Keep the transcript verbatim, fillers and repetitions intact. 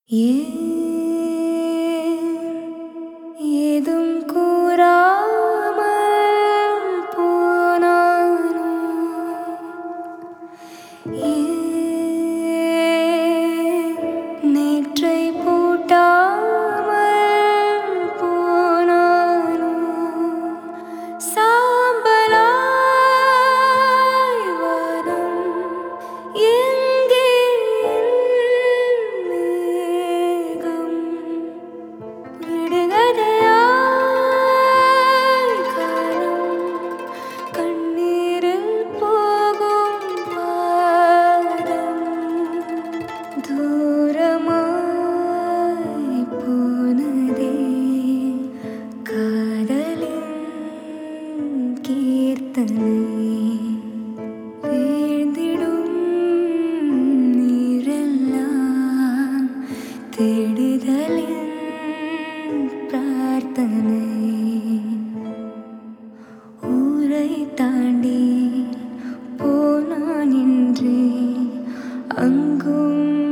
ஏதும் கூறாமல் போனானோ, நேற்றை பூட்டாமல் போனானோ, சாம்பலாய் வானம் எங்கே மேகம், விடுகதையாய் காலம் கண்ணீரில் போகும் பாதம், தூரமாய் போனதே காதலின் கீர்த்தனை, வீழ்ந்திடும் நீரெல்லாம் தேடுதலின் பிரார்த்தனை, ஊரை தாண்டி போனான் இன்றே அங்கும்